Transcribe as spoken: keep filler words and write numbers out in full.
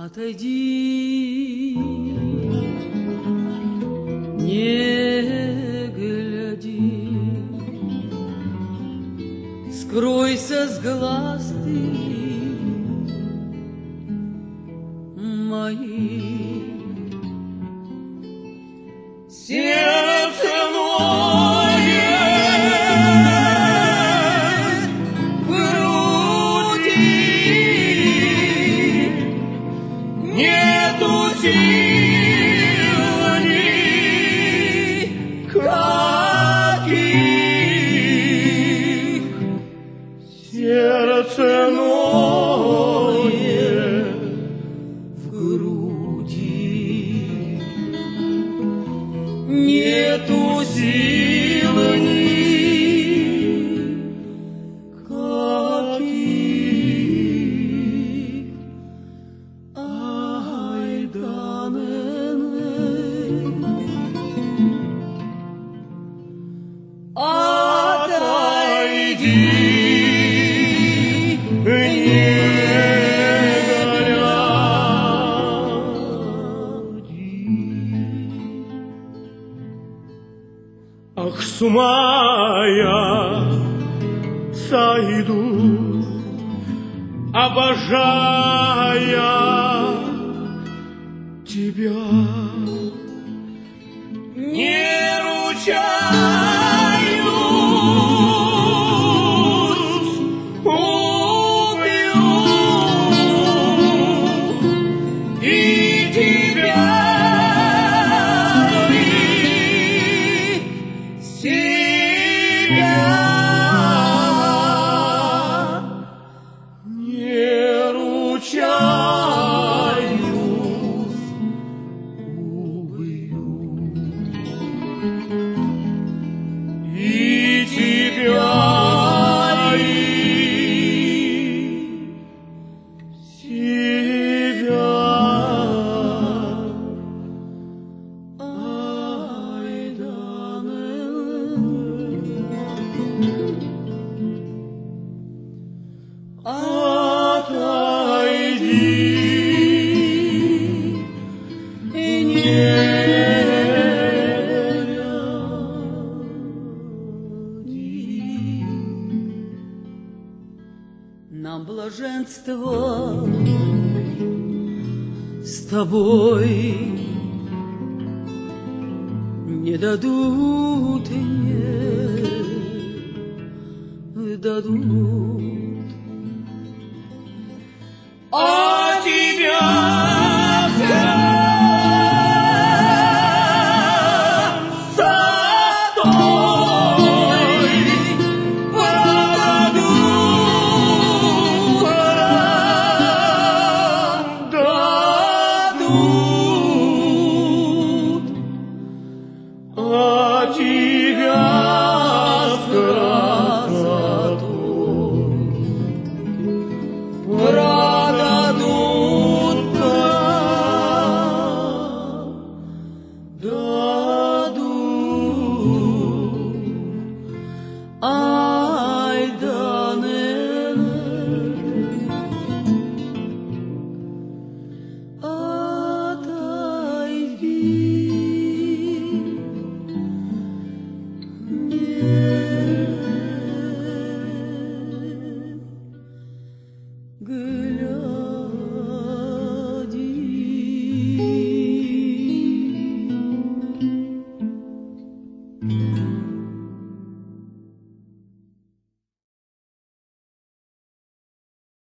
Отойди, не гляди, скройся с глаз ты моих. Сердце ноет в груди, нету сил никаких. Сердце ноет в груди, нету сил никаких. Ай да не-не, отойди, не гляди. Ах, с ума я сойду, обожая тебя. Не ручаюсь, убью и тебя, и себя. Не ручаюсь, убью и тебя, и себя. Ай да не-не, отойди и не гляди. Нам блаженство с тобой не дадут, не дадут. А тебя затой продадут, продадут. А тебя с красотой продадут, продадут.